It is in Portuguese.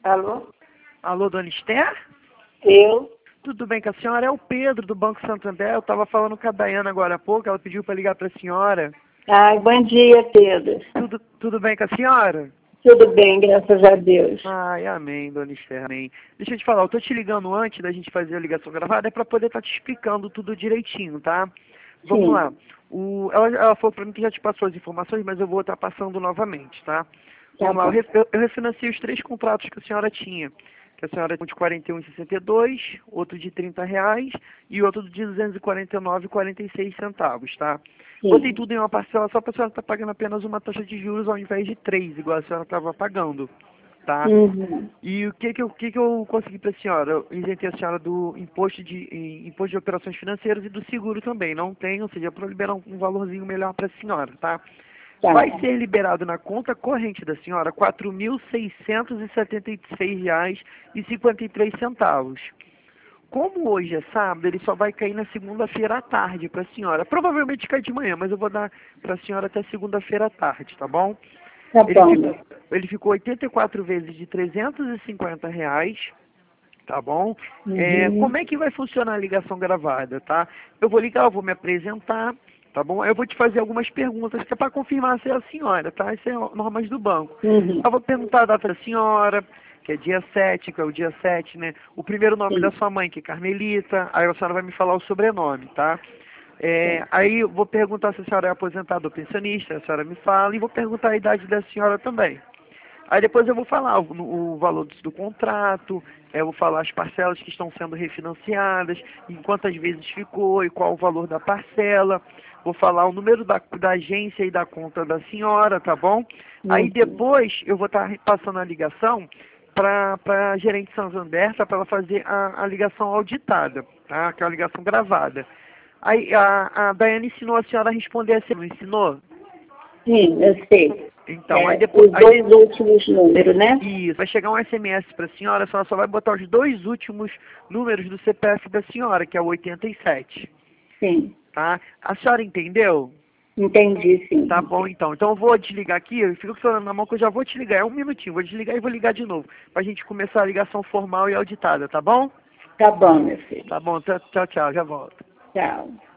Alô? Alô, dona Esther? Eu? Tudo bem com a senhora? É o Pedro, do Banco Santander. Eu estava falando com a Dayana agora há pouco, ela pediu para ligar para a senhora. Ai, bom dia, Pedro. Tudo bem com a senhora? Tudo bem, graças a Deus. Ai, amém, dona Esther, amém. Deixa eu te falar, eu tô te ligando antes da gente fazer a ligação gravada, é para poder estar te explicando tudo direitinho, tá? Vamos Sim. lá. Ela falou para mim que já te passou as informações, mas eu vou estar passando novamente, tá? Tá Vamos lá, bom. eu refinanciei os 3 contratos que a senhora tinha. Que a senhora tinha de 41,62, outro de R$ 30 e outro de 249,46 centavos, tá? Sim. Botei tudo em uma parcela só para a senhora estar pagando apenas uma taxa de juros ao invés de 3, igual a senhora estava pagando, tá? Uhum. E o que que eu consegui para a senhora? Eu isentei a senhora do imposto de operações financeiras e do seguro também. Não tem, ou seja, para liberar um valorzinho melhor para a senhora, tá? Tá. Vai ser liberado na conta corrente da senhora R$ 4.676,53. Como hoje é sábado, ele só vai cair na segunda-feira à tarde para a senhora. Provavelmente cai de manhã, mas eu vou dar para a senhora até segunda-feira à tarde, tá bom? Tá Ele, bom. ele ficou 84 vezes de R$ 350, tá bom? Uhum. Como é que vai funcionar a ligação gravada, tá? Eu vou ligar, eu vou me apresentar, tá bom? Eu vou te fazer algumas perguntas que é para confirmar se é a senhora, tá? Isso é normas do banco. Uhum. Eu vou perguntar a data da senhora, que é dia 7, que é o dia 7, né? O primeiro nome da Sim. sua mãe, que é Carmelita, aí a senhora vai me falar o sobrenome, tá? Sim. Aí eu vou perguntar se a senhora é aposentada ou pensionista, a senhora me fala, e vou perguntar a idade da senhora também. Aí depois eu vou falar o valor do contrato, eu vou falar as parcelas que estão sendo refinanciadas, em quantas vezes ficou e qual o valor da parcela. Vou falar o número da agência e da conta da senhora, tá bom? Aí Uhum. depois eu vou estar passando a ligação para a gerente Santander, para ela fazer a ligação auditada, tá? Que é a ligação gravada. Aí a Daiane ensinou a senhora a responder assim, não ensinou? Sim, eu sei. Então, aí depois. Os dois últimos números, né? Isso, vai chegar um SMS para a senhora só vai botar os 2 últimos números do CPF da senhora, que é o 87, Sim. tá? A senhora entendeu? Entendi, Tá sim. bom, então. Então eu vou desligar aqui, eu fico com o celular na mão que eu já vou te ligar. É um minutinho, vou desligar e vou ligar de novo, pra gente começar a ligação formal e auditada, tá bom? Tá bom, meu filho. Tá bom, tchau, tchau, já volto. Tchau.